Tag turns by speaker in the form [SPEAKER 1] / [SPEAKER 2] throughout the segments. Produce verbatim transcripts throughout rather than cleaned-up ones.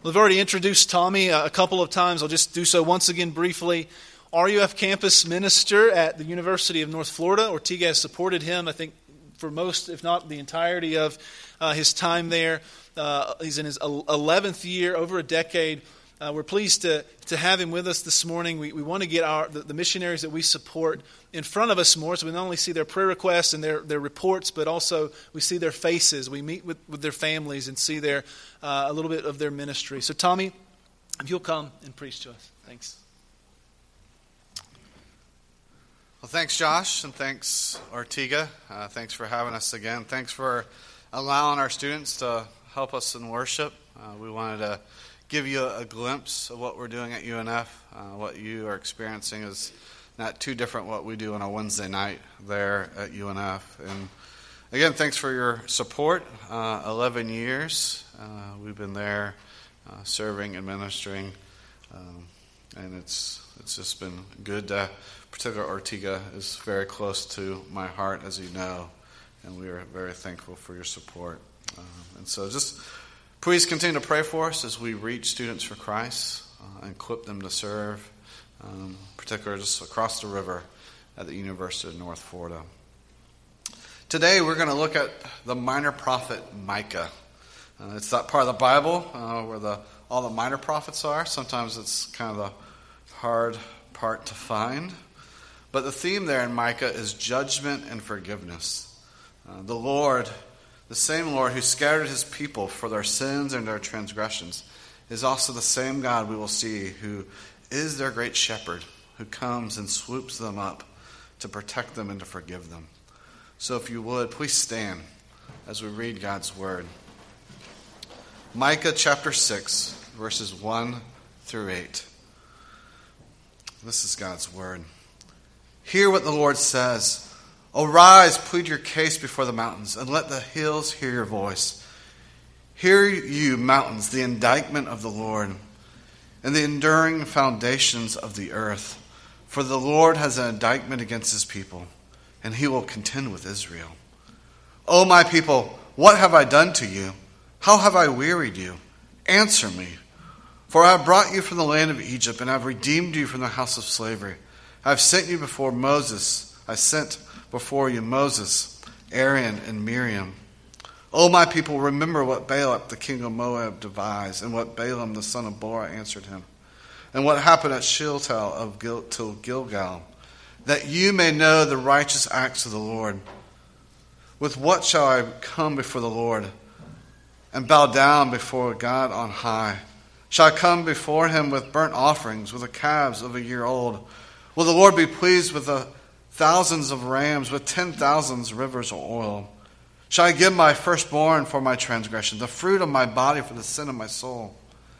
[SPEAKER 1] We've already introduced Tommy a couple of times. I'll just do so once again briefly. R U F campus minister at the University of North Florida. Ortega has supported him, I think, for most, if not the entirety of uh, his time there. Uh, he's in his eleventh year, over a decade. Uh, we're pleased to to have him with us this morning. We we want to get our the, the missionaries that we support in front of us more, so we not only see their prayer requests and their, their reports, but also we see their faces. We meet with, with their families and see their uh, a little bit of their ministry. So Tommy, if you'll come and preach to us. Thanks.
[SPEAKER 2] Well, thanks, Josh, and thanks, Ortega. Uh, thanks for having us again. Thanks for allowing our students to help us in worship. Uh, we wanted to give you a, a glimpse of what we're doing at U N F. Uh, what you are experiencing is not too different what we do on a Wednesday night there at U N F. And again, thanks for your support. Uh, eleven years uh, we've been there uh, serving and ministering, um, and it's it's just been good to. Particularly Ortega is very close to my heart, as you know, and we are very thankful for your support. Um, and so just please continue to pray for us as we reach students for Christ uh, and equip them to serve, um, particularly just across the river at the University of North Florida. Today we're going to look at the minor prophet Micah. Uh, it's that part of the Bible uh, where the all the minor prophets are. Sometimes it's kind of the hard part to find. But the theme there in Micah is judgment and forgiveness. Uh, the Lord, the same Lord who scattered his people for their sins and their transgressions, is also the same God we will see who is their great shepherd, who comes and swoops them up to protect them and to forgive them. So if you would, please stand as we read God's word. Micah chapter six, verses one through eight. This is God's word. Hear what the Lord says. Arise, plead your case before the mountains, and let the hills hear your voice. Hear you, mountains, the indictment of the Lord, and the enduring foundations of the earth. For the Lord has an indictment against his people, and he will contend with Israel. O my people, what have I done to you? How have I wearied you? Answer me. For I have brought you from the land of Egypt, and I have redeemed you from the house of slavery. I have sent you before Moses. I sent before you Moses, Aaron, and Miriam. O my people, remember what Balak, the king of Moab, devised, and what Balaam, the son of Beor, answered him, and what happened at Shiltal of Gil- till Gilgal, that you may know the righteous acts of the Lord. With what shall I come before the Lord and bow down before God on high? Shall I come before him with burnt offerings, with the calves of a year old? Will the Lord be pleased with the thousands of rams, with ten thousands rivers of oil? Shall I give my firstborn for my transgression, the fruit of my body for the sin of my soul?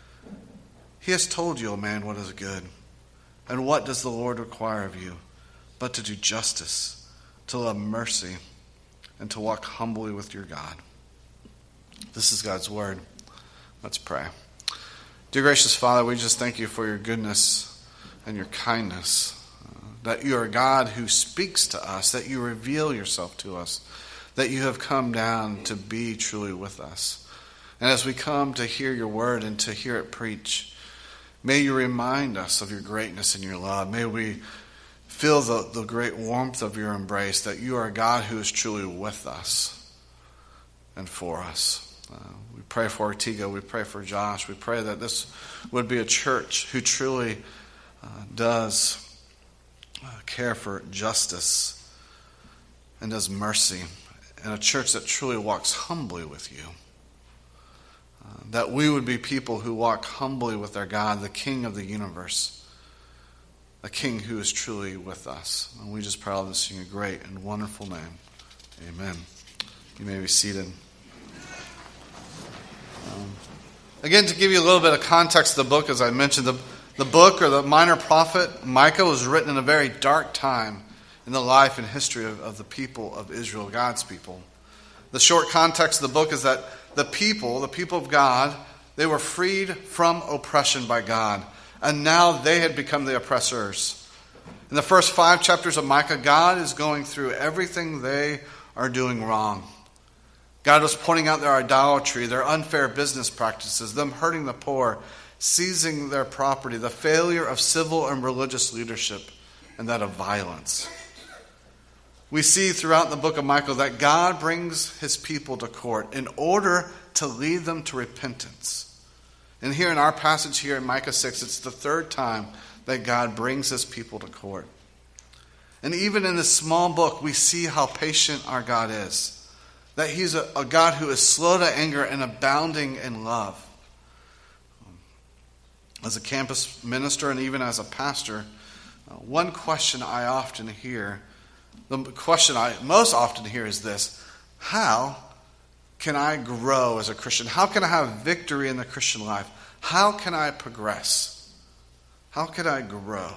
[SPEAKER 2] He has told you, O man, what is good. And what does the Lord require of you? But to do justice, to love mercy, and to walk humbly with your God. This is God's word. Let's pray. Dear gracious Father, we just thank you for your goodness and your kindness. That you are a God who speaks to us, that you reveal yourself to us, that you have come down to be truly with us. And as we come to hear your word and to hear it preach, may you remind us of your greatness and your love. May we feel the, the great warmth of your embrace, that you are a God who is truly with us and for us. Uh, we pray for Ortega, we pray for Josh, we pray that this would be a church who truly uh, does Uh, care for justice and does mercy, and a church that truly walks humbly with you. Uh, that we would be people who walk humbly with our God, the King of the universe, a King who is truly with us. And we just pray all this in your great and wonderful name. Amen. You may be seated. Um, again, to give you a little bit of context of the book, as I mentioned, the The book, or the minor prophet, Micah, was written in a very dark time in the life and history of, of the people of Israel, God's people. The short context of the book is that the people, the people of God, they were freed from oppression by God, and now they had become the oppressors. In the first five chapters of Micah, God is going through everything they are doing wrong. God was pointing out their idolatry, their unfair business practices, them hurting the poor, seizing their property, the failure of civil and religious leadership, and that of violence. We see throughout the book of Micah that God brings his people to court in order to lead them to repentance. And here in our passage here in Micah six, it's the third time that God brings his people to court. And even in this small book, we see how patient our God is. That he's a, a God who is slow to anger and abounding in love. As a campus minister and even as a pastor, uh, one question I often hear, the question I most often hear is this: how can I grow as a Christian? How can I have victory in the Christian life? How can I progress? How can I grow?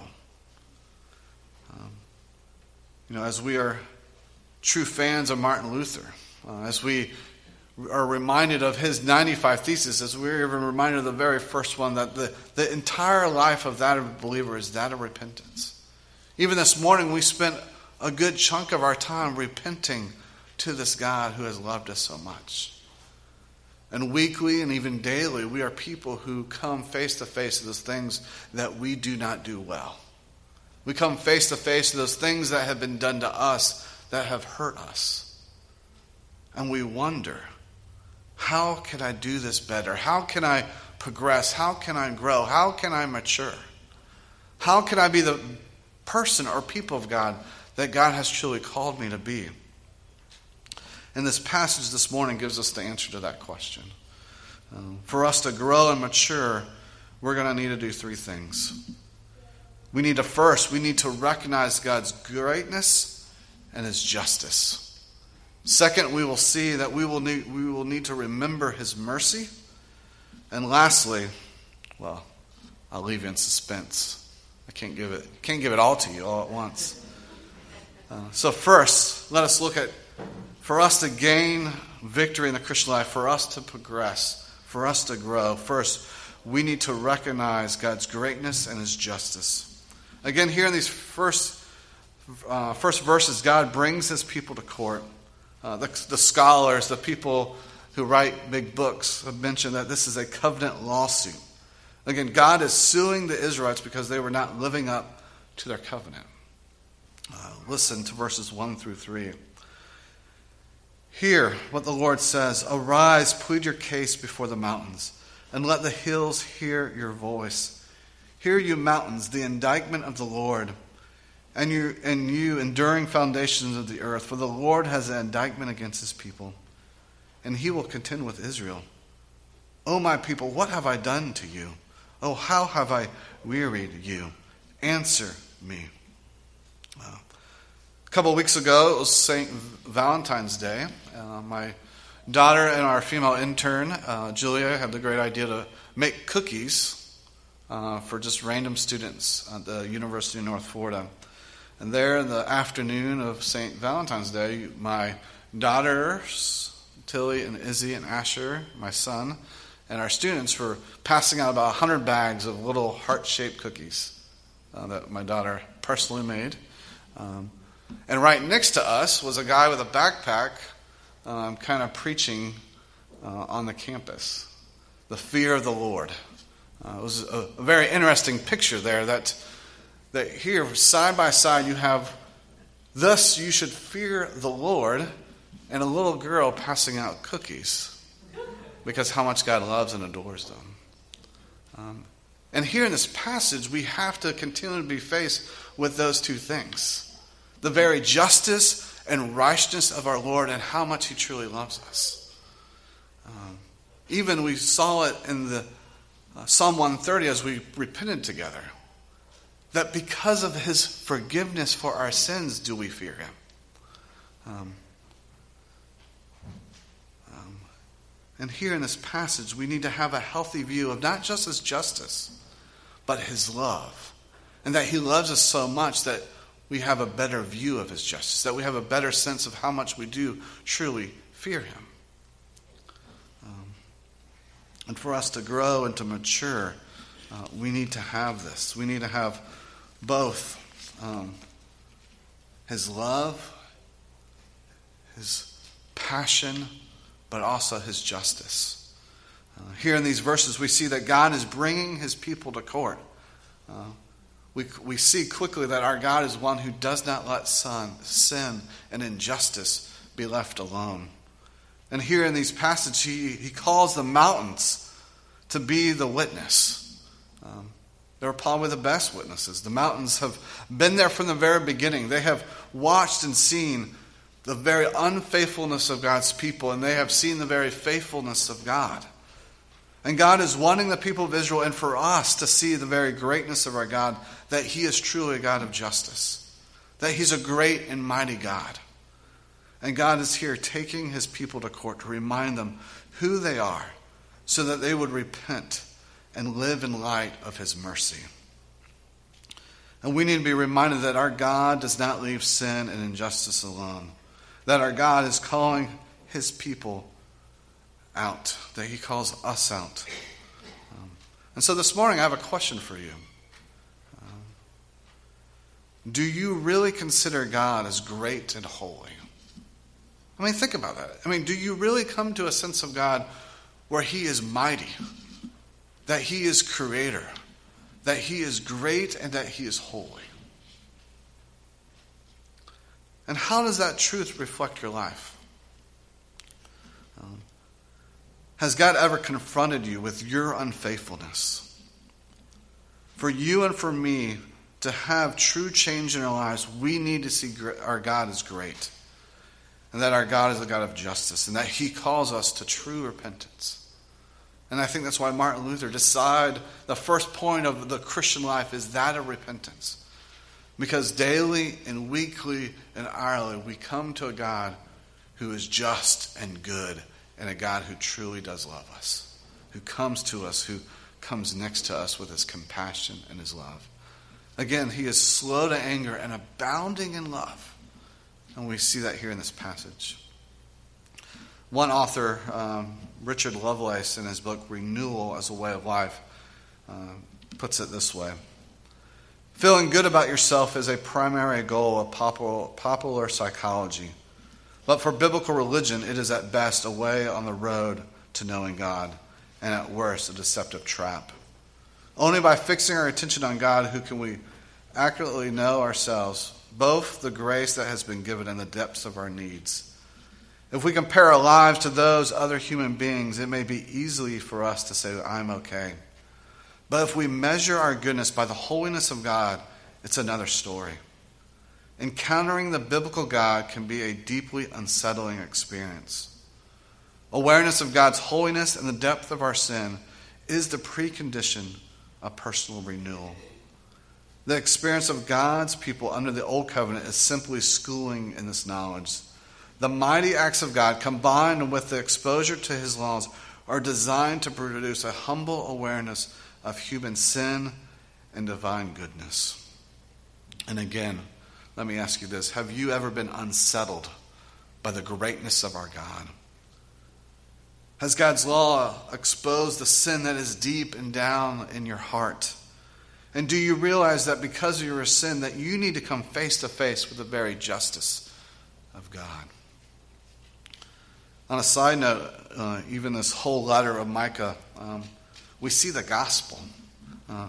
[SPEAKER 2] Um, you know, as we are true fans of Martin Luther, uh, as we are reminded of his ninety-five Theses, as we're even reminded of the very first one, that the, the entire life of that believer is that of repentance. Even this morning, we spent a good chunk of our time repenting to this God who has loved us so much. And weekly and even daily, we are people who come face to face with those things that we do not do well. We come face to face with those things that have been done to us that have hurt us. And we wonder, how can I do this better? How can I progress? How can I grow? How can I mature? How can I be the person or people of God that God has truly called me to be? And this passage this morning gives us the answer to that question. Um, for us to grow and mature, we're going to need to do three things. We need to first, we need to recognize God's greatness and his justice. Second, we will see that we will need, we will need to remember his mercy. And lastly, well, I'll leave you in suspense. I can't give it, can't give it all to you all at once. Uh, so first, let us look at, for us to gain victory in the Christian life, for us to progress, for us to grow, first, we need to recognize God's greatness and his justice. Again, here in these first, uh, first verses, God brings his people to court. Uh, the, the scholars, the people who write big books have mentioned that this is a covenant lawsuit. Again, God is suing the Israelites because they were not living up to their covenant. Uh, listen to verses one through three. Hear what the Lord says. Arise, plead your case before the mountains, and let the hills hear your voice. Hear, you mountains, the indictment of the Lord, and you, and you enduring foundations of the earth. For the Lord has an indictment against his people, and he will contend with Israel. O my people, what have I done to you? Oh, how have I wearied you? Answer me. Uh, a couple of weeks ago, it was Saint Valentine's Day. Uh, my daughter and our female intern, uh, Julia, had the great idea to make cookies uh, for just random students at the University of North Florida. And there in the afternoon of Saint Valentine's Day, my daughters, Tilly and Izzy and Asher, my son, and our students were passing out about one hundred bags of little heart-shaped cookies uh, that my daughter personally made. Um, and right next to us was a guy with a backpack um, kind of preaching uh, on the campus. The fear of the Lord. Uh, it was a, a very interesting picture there that, that here, side by side, you have, thus you should fear the Lord, and a little girl passing out cookies because how much God loves and adores them. Um, and here in this passage, we have to continually be faced with those two things. The very justice and righteousness of our Lord and how much he truly loves us. Um, even we saw it in the uh, Psalm one thirty as we repented together. That because of his forgiveness for our sins do we fear him. Um, um, and here in this passage, we need to have a healthy view of not just his justice, but his love. And that he loves us so much that we have a better view of his justice, that we have a better sense of how much we do truly fear him. Um, and for us to grow and to mature, uh, we need to have this. We need to have both um, his love, his passion but also his justice. Uh, here in these verses, we see that God is bringing his people to court. Uh, we, we see quickly that our God is one who does not let son, sin and injustice be left alone. And here in these passages, he, he calls the mountains to be the witness. Um, they're probably the best witnesses. The mountains have been there from the very beginning. They have watched and seen the very unfaithfulness of God's people, and they have seen the very faithfulness of God. And God is wanting the people of Israel and for us to see the very greatness of our God, that he is truly a God of justice, that he's a great and mighty God. And God is here taking his people to court to remind them who they are so that they would repent and live in light of his mercy. And we need to be reminded that our God does not leave sin and injustice alone, that our God is calling his people out, that he calls us out. Um, and so this morning I have a question for you. Um, do you really consider God as great and holy? I mean, think about that. I mean, do you really come to a sense of God where he is mighty, that he is creator, that he is great, and that he is holy? And how does that truth reflect your life? Um, has God ever confronted you with your unfaithfulness? For you and for me to have true change in our lives, we need to see our God as great, and that our God is a God of justice, and that he calls us to true repentance. And I think that's why Martin Luther decided the first point of the Christian life is that of repentance. Because daily and weekly and hourly we come to a God who is just and good, and a God who truly does love us, who comes to us, who comes next to us with his compassion and his love. Again, he is slow to anger and abounding in love. And we see that here in this passage. One author, um, Richard Lovelace, in his book Renewal as a Way of Life, uh, puts it this way. Feeling good about yourself is a primary goal of popular, popular psychology. But for biblical religion, it is at best a way on the road to knowing God, and at worst a deceptive trap. Only by fixing our attention on God who can we accurately know ourselves, both the grace that has been given and the depths of our needs. If we compare our lives to those other human beings, it may be easy for us to say, I'm okay. But if we measure our goodness by the holiness of God, it's another story. Encountering the biblical God can be a deeply unsettling experience. Awareness of God's holiness and the depth of our sin is the precondition of personal renewal. The experience of God's people under the Old Covenant is simply schooling in this knowledge. The mighty acts of God, combined with the exposure to his laws, are designed to produce a humble awareness of human sin and divine goodness. And again, let me ask you this. Have you ever been unsettled by the greatness of our God? Has God's law exposed the sin that is deep and down in your heart? And do you realize that because of your sin that you need to come face to face with the very justice of God? On a side note, uh, even this whole letter of Micah, um, we see the gospel. Uh,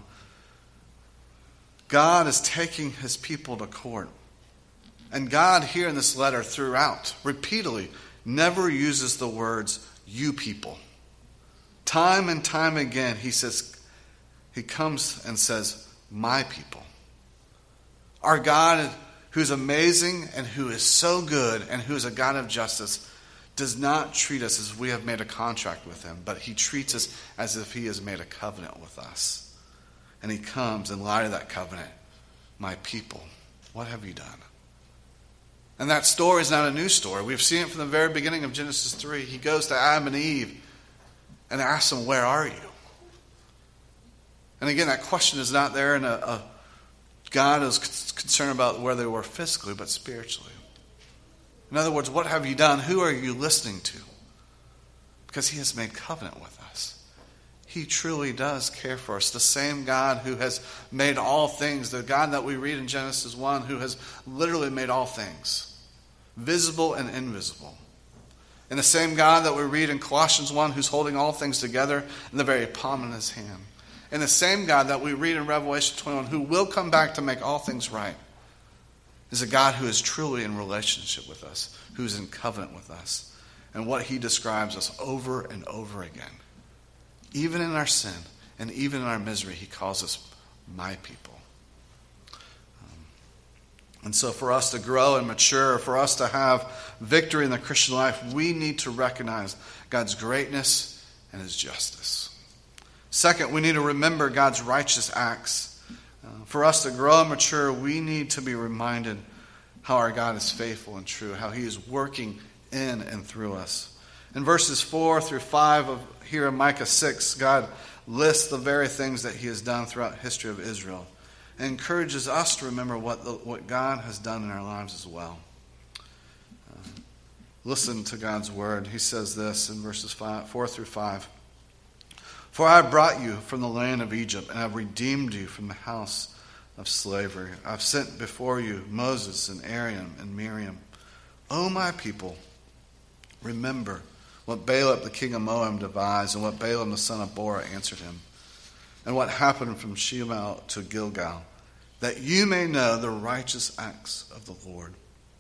[SPEAKER 2] God is taking his people to court. And God here in this letter throughout, repeatedly, never uses the words, you people. Time and time again, he says, he comes and says, my people. Our God, who's amazing and who is so good and who is a God of justice, does not treat us as if we have made a contract with him, but he treats us as if he has made a covenant with us. And he comes in light of that covenant, my people, what have you done? And that story is not a new story. We've seen it from the very beginning of Genesis three. He goes to Adam and Eve and asks them, where are you? And again, that question is not there in a, a God is concerned about where they were physically, but spiritually. In other words, what have you done? Who are you listening to? Because he has made covenant with us. He truly does care for us. The same God who has made all things, the God that we read in Genesis one, who has literally made all things, visible and invisible. And the same God that we read in Colossians one, who's holding all things together in the very palm of his hand. And the same God that we read in Revelation twenty-one, who will come back to make all things right, is a God who is truly in relationship with us, who's in covenant with us. And what he describes us over and over again. Even in our sin and even in our misery, he calls us my people. Um, and so for us to grow and mature, for us to have victory in the Christian life, we need to recognize God's greatness and his justice. Second, we need to remember God's righteous acts. Uh, for us to grow and mature, we need to be reminded how our God is faithful and true, how he is working in and through us. In verses four through five of here in Micah six, God lists the very things that he has done throughout the history of Israel and encourages us to remember what, the, what God has done in our lives as well. Uh, listen to God's word. He says this in verses five, four through five. For I have brought you from the land of Egypt, and have redeemed you from the house of slavery. I have sent before you Moses and Aaron and Miriam. O my people, remember what Balak the king of Moab devised, and what Balaam the son of Beor answered him, and what happened from Shemal to Gilgal, that you may know the righteous acts of the Lord.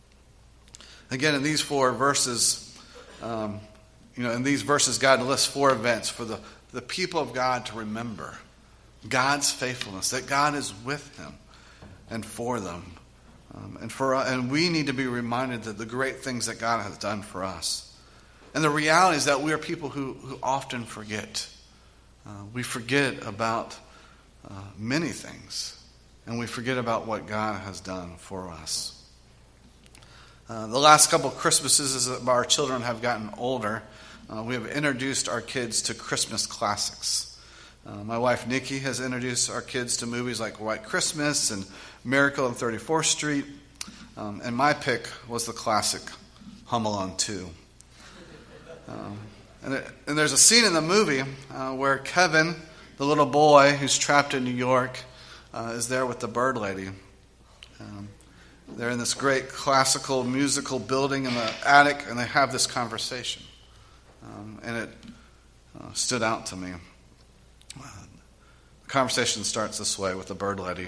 [SPEAKER 2] Again, in these four verses, um, you know, in these verses, God lists four events for the the people of God to remember God's faithfulness, that God is with him and for them. Um, and for and we need to be reminded that the great things that God has done for us. And the reality is that we are people who, who often forget. Uh, we forget about uh, many things, and we forget about what God has done for us. Uh, the last couple of Christmases, as our children have gotten older, Uh, we have introduced our kids to Christmas classics. Uh, my wife Nikki has introduced our kids to movies like White Christmas and Miracle on thirty-fourth Street. Um, and my pick was the classic Home Alone two. Um, and, it, and there's a scene in the movie uh, where Kevin, the little boy who's trapped in New York, uh, is there with the bird lady. Um, they're in this great classical musical building in the attic, and they have this conversation. Um, and it uh, stood out to me. Uh, the conversation starts this way with the bird lady.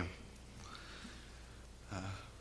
[SPEAKER 2] Uh,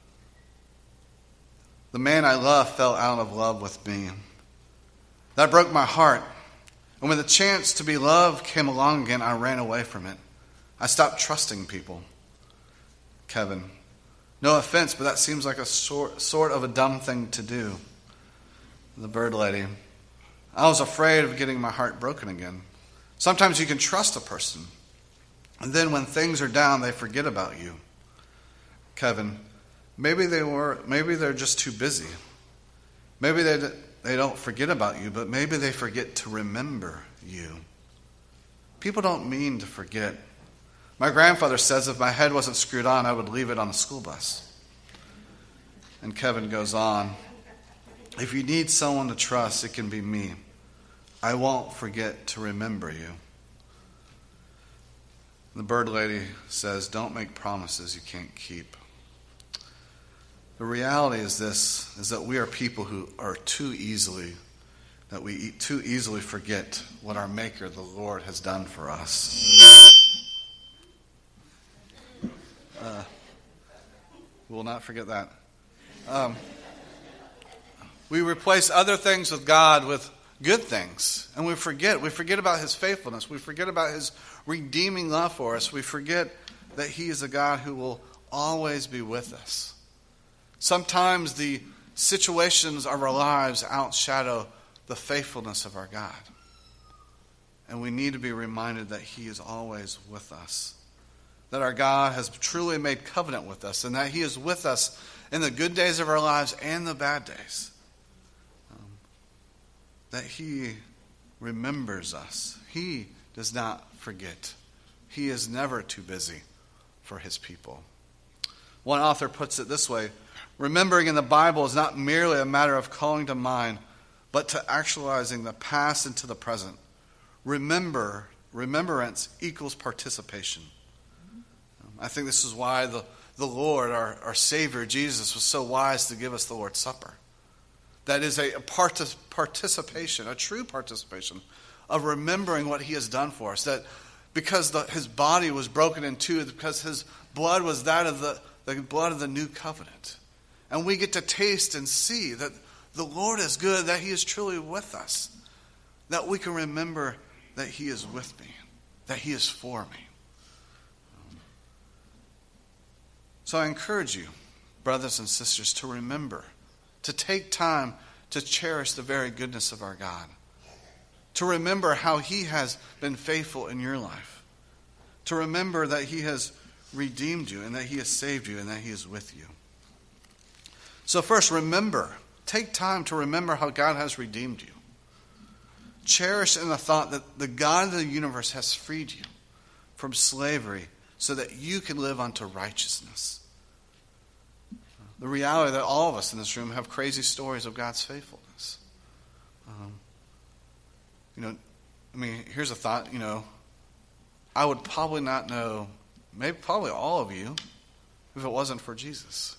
[SPEAKER 2] the man I love fell out of love with me. That broke my heart. And when the chance to be loved came along again, I ran away from it. I stopped trusting people. Kevin, no offense, but that seems like a sort, sort of a dumb thing to do. The bird lady, I was afraid of getting my heart broken again. Sometimes you can trust a person, and then when things are down, they forget about you. Kevin, maybe they were, maybe they're just too busy. Maybe they they don't forget about you, but maybe they forget to remember you. People don't mean to forget. My grandfather says if my head wasn't screwed on, I would leave it on the school bus. And Kevin goes on. If you need someone to trust, it can be me. I won't forget to remember you. The bird lady says, don't make promises you can't keep. The reality is this, is that we are people who are too easily, that we too easily forget what our Maker, the Lord, has done for us. Uh, we will not forget that. Um, We replace other things with God with good things. And we forget. We forget about his faithfulness. We forget about his redeeming love for us. We forget that he is a God who will always be with us. Sometimes the situations of our lives outshadow the faithfulness of our God. And we need to be reminded that he is always with us. That our God has truly made covenant with us. And that he is with us in the good days of our lives and the bad days. That he remembers us. He does not forget. He is never too busy for his people. One author puts it this way: remembering in the Bible is not merely a matter of calling to mind, but to actualizing the past into the present. Remember, remembrance equals participation. I think this is why the, the Lord, our, our Savior, Jesus, was so wise to give us the Lord's Supper. that is a partic- participation, a true participation of remembering what he has done for us. That because the, his body was broken in two, because his blood was that of the, the blood of the new covenant. And we get to taste and see that the Lord is good, that he is truly with us. That we can remember that he is with me, that he is for me. So I encourage you, brothers and sisters, to remember, to take time to cherish the very goodness of our God. To remember how he has been faithful in your life. To remember that he has redeemed you and that he has saved you and that he is with you. So first, remember. Take time to remember how God has redeemed you. Cherish in the thought that the God of the universe has freed you from slavery so that you can live unto righteousness. The reality that all of us in this room have crazy stories of God's faithfulness. Um, you know, I mean, here's a thought, you know, I would probably not know, maybe probably all of you, if it wasn't for Jesus.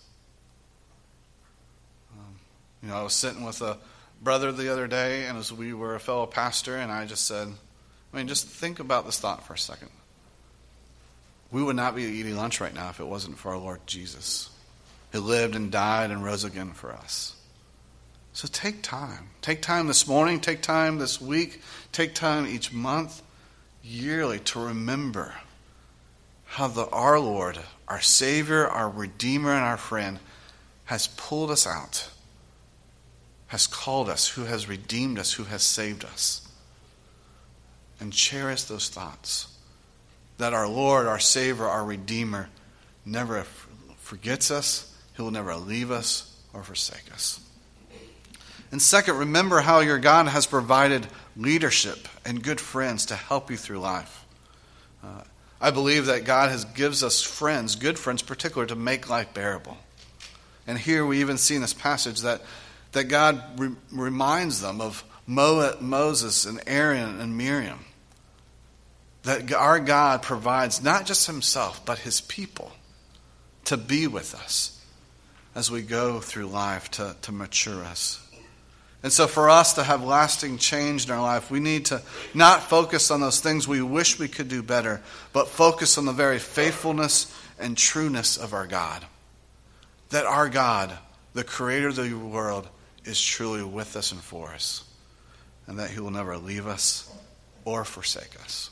[SPEAKER 2] Um, you know, I was sitting with a brother the other day, and as we were a fellow pastor, and I just said, I mean, just think about this thought for a second. We would not be eating lunch right now if it wasn't for our Lord Jesus, who lived and died and rose again for us. So take time. Take time this morning, take time this week, take time each month, yearly, to remember how the our Lord, our Savior, our Redeemer, and our friend has pulled us out, has called us, who has redeemed us, who has saved us. And cherish those thoughts. That our Lord, our Savior, our Redeemer never forgets us. He will never leave us or forsake us. And second, remember how your God has provided leadership and good friends to help you through life. Uh, I believe that God has gives us friends, good friends particularly, to make life bearable. And here we even see in this passage that, that God re- reminds them of Mo- Moses and Aaron and Miriam. That our God provides not just himself, but his people to be with us as we go through life to, to mature us. And so for us to have lasting change in our life, we need to not focus on those things we wish we could do better, but focus on the very faithfulness and trueness of our God. That our God, the creator of the world, is truly with us and for us. And that he will never leave us or forsake us.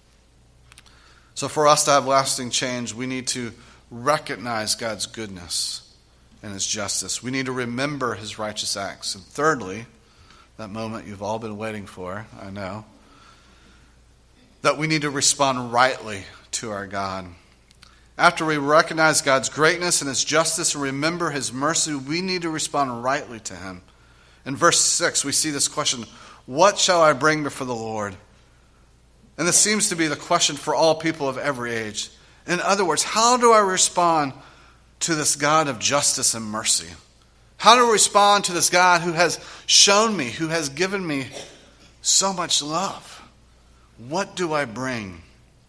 [SPEAKER 2] So for us to have lasting change, we need to recognize God's goodness and his justice. We need to remember his righteous acts. And thirdly, that moment you've all been waiting for, I know, that we need to respond rightly to our God. After we recognize God's greatness and his justice and remember his mercy, we need to respond rightly to him. In verse six, we see this question, what shall I bring before the Lord? And this seems to be the question for all people of every age. In other words, how do I respond to this God of justice and mercy? How do I respond to this God who has shown me, who has given me so much love? What do I bring?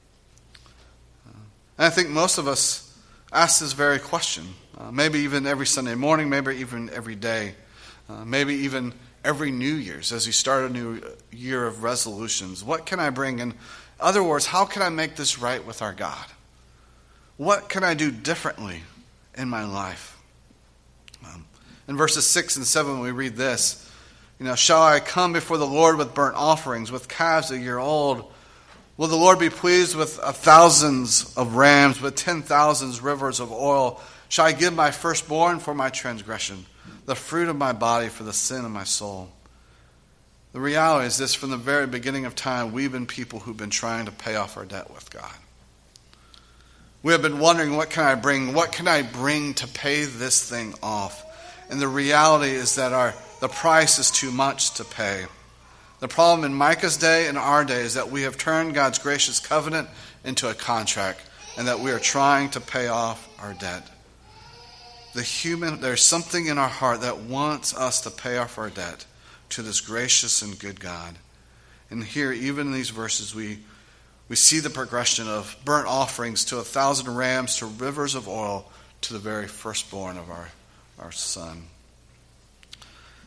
[SPEAKER 2] And I think most of us ask this very question. Uh, maybe even every Sunday morning, maybe even every day. Uh, maybe even every New Year's as you start a new year of resolutions. What can I bring? In other words, how can I make this right with our God? What can I do differently in my life? Um, in verses six and seven, we read this. You know, shall I come before the Lord with burnt offerings, with calves a year old? Will the Lord be pleased with a thousands of rams, with ten thousands rivers of oil? Shall I give my firstborn for my transgression, the fruit of my body for the sin of my soul? The reality is this, from the very beginning of time, we've been people who've been trying to pay off our debt with God. We have been wondering, what can I bring? What can I bring to pay this thing off? And the reality is that our the price is too much to pay. The problem in Micah's day and our day is that we have turned God's gracious covenant into a contract, and that we are trying to pay off our debt. The human, there's something in our heart that wants us to pay off our debt to this gracious and good God. And here, even in these verses, we we see the progression of burnt offerings to a thousand rams, to rivers of oil, to the very firstborn of our, our son.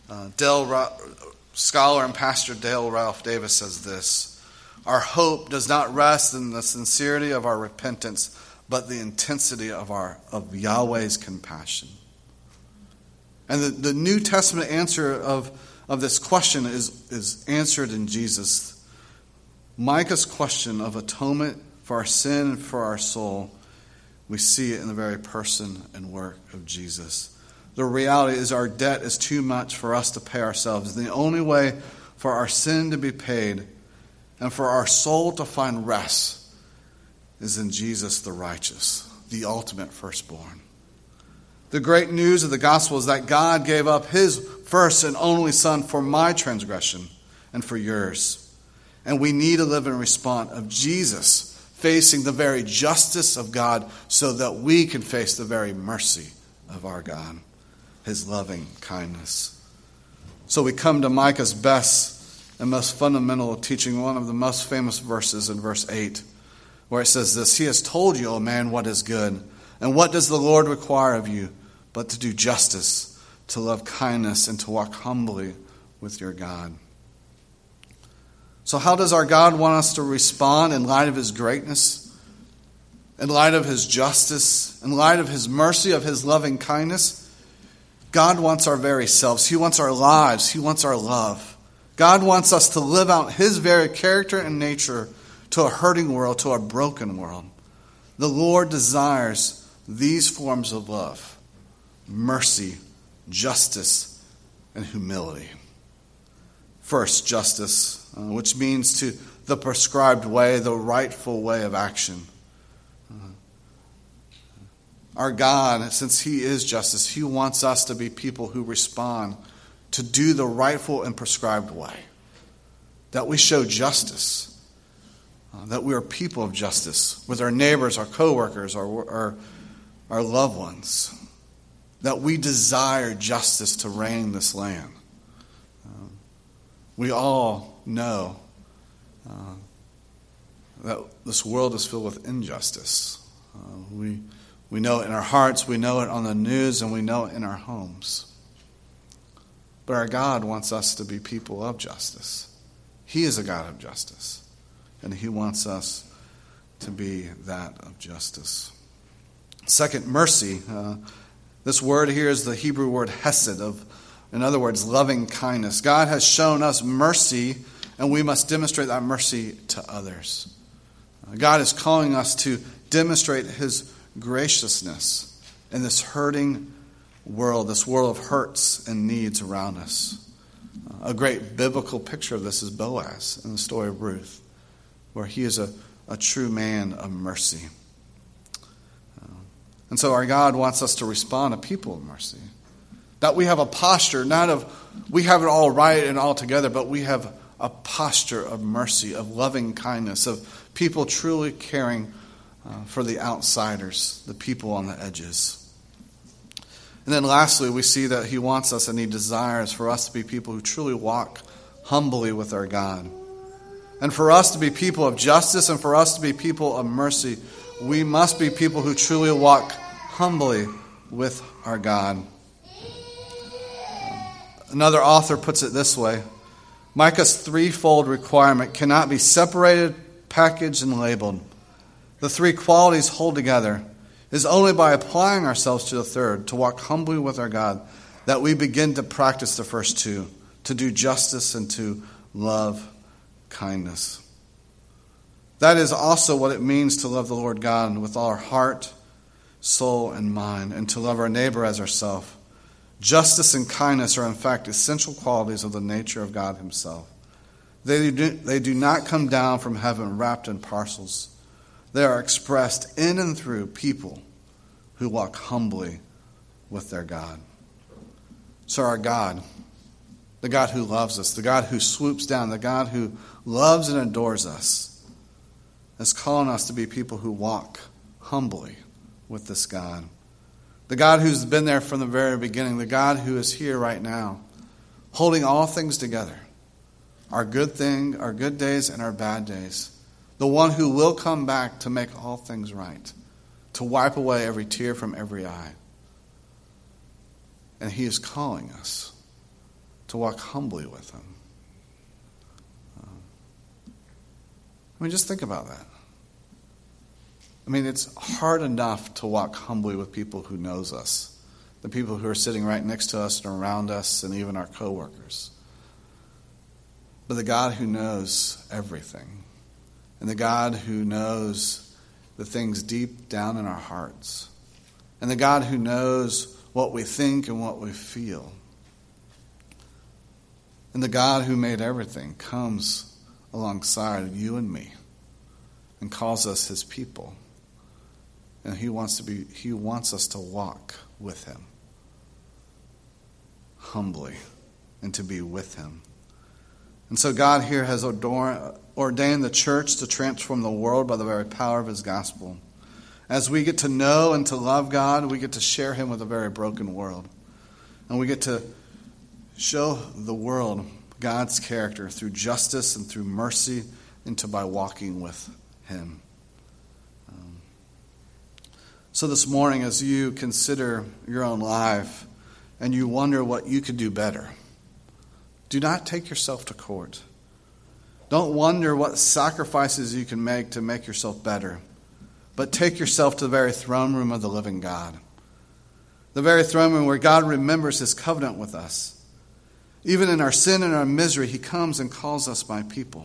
[SPEAKER 2] Uh, Dale Ra- scholar and pastor Dale Ralph Davis says this: "Our hope does not rest in the sincerity of our repentance, but the intensity of our of Yahweh's compassion." And the, the New Testament answer of, of this question is, is answered in Jesus. Micah's question of atonement for our sin and for our soul, we see it in the very person and work of Jesus. The reality is our debt is too much for us to pay ourselves. The only way for our sin to be paid and for our soul to find rest is in Jesus the righteous, the ultimate firstborn. The great news of the gospel is that God gave up his first and only Son for my transgression and for yours. And we need to live in response of Jesus facing the very justice of God so that we can face the very mercy of our God, his loving kindness. So we come to Micah's best and most fundamental teaching, one of the most famous verses in verse eight, where it says this: "He has told you, O man, what is good, and what does the Lord require of you, but to do justice, to love kindness, and to walk humbly with your God." So how does our God want us to respond in light of his greatness, in light of his justice, in light of his mercy, of his loving kindness? God wants our very selves. He wants our lives. He wants our love. God wants us to live out his very character and nature to a hurting world, to a broken world. The Lord desires these forms of love: mercy, justice, and humility. First, justice, uh, which means to the prescribed way, the rightful way of action. Uh, our God, since he is justice, he wants us to be people who respond to do the rightful and prescribed way. That we show justice. Uh, that we are people of justice with our neighbors, our co-workers, our, our, our loved ones. That we desire justice to reign in this land. Uh, we all know uh, that this world is filled with injustice. Uh, we we know it in our hearts, we know it on the news, and we know it in our homes. But our God wants us to be people of justice. He is a God of justice, and he wants us to be that of justice. Second, mercy. Uh, This word here is the Hebrew word hesed, of, in other words, loving kindness. God has shown us mercy, and we must demonstrate that mercy to others. God is calling us to demonstrate his graciousness in this hurting world, this world of hurts and needs around us. A great biblical picture of this is Boaz in the story of Ruth, where he is a, a true man of mercy. And so our God wants us to respond to people of mercy. That we have a posture, not of we have it all right and all together, but we have a posture of mercy, of loving kindness, of people truly caring uh, for the outsiders, the people on the edges. And then lastly, we see that he wants us and he desires for us to be people who truly walk humbly with our God. And for us to be people of justice and for us to be people of mercy, we must be people who truly walk humbly with our God. Another author puts it this way: Micah's threefold requirement cannot be separated, packaged, and labeled. The three qualities hold together. It is only by applying ourselves to the third, to walk humbly with our God, that we begin to practice the first two, to do justice and to love kindness. That is also what it means to love the Lord God with all our heart, soul, and mind, and to love our neighbor as ourselves. Justice and kindness are in fact essential qualities of the nature of God himself. They do, they do not come down from heaven wrapped in parcels. They are expressed in and through people who walk humbly with their God. So our God, the God who loves us, the God who swoops down, the God who loves and adores us, is calling us to be people who walk humbly with this God. The God who's been there from the very beginning, the God who is here right now, holding all things together, our good thing, our good days and our bad days. The one who will come back to make all things right, to wipe away every tear from every eye. And he is calling us to walk humbly with him. Um, I mean, just think about that. I mean, it's hard enough to walk humbly with people who knows us, the people who are sitting right next to us and around us, and even our coworkers. But the God who knows everything, and the God who knows the things deep down in our hearts, and the God who knows what we think and what we feel, and the God who made everything comes alongside you and me and calls us his people. And he wants to be he wants us to walk with him humbly and to be with him. And so God here has ordained the church to transform the world by the very power of his gospel. As we get to know and to love God, we get to share him with a very broken world. And we get to show the world God's character through justice and through mercy, and to by walking with him. Um, so this morning, as you consider your own life and you wonder what you could do better, do not take yourself to court. Don't wonder what sacrifices you can make to make yourself better, but take yourself to the very throne room of the living God. The very throne room where God remembers his covenant with us. Even in our sin and our misery, he comes and calls us my people.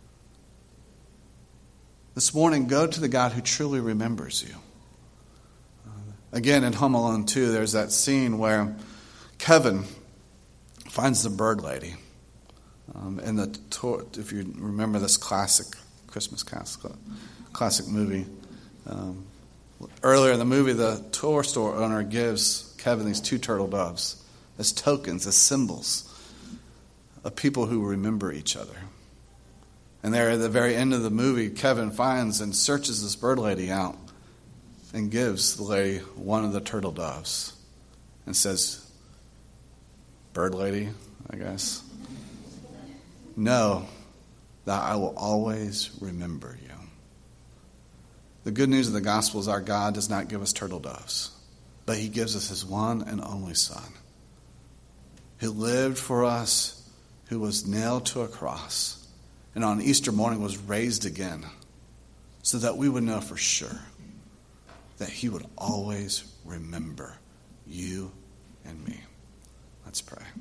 [SPEAKER 2] This morning, go to the God who truly remembers you. Again, in Home Alone two, there's that scene where Kevin finds the bird lady. Um, in the tour, if you remember this classic Christmas classic, classic movie, um, earlier in the movie, the toy store owner gives Kevin these two turtle doves as tokens, as symbols of people who remember each other. And there at the very end of the movie, Kevin finds and searches this bird lady out and gives the lady one of the turtle doves and says, "Bird lady, I guess, know that I will always remember you." The good news of the gospel is our God does not give us turtle doves, but he gives us his one and only Son, who lived for us, who was nailed to a cross, and on Easter morning was raised again, so that we would know for sure that he would always remember you and me. Let's pray.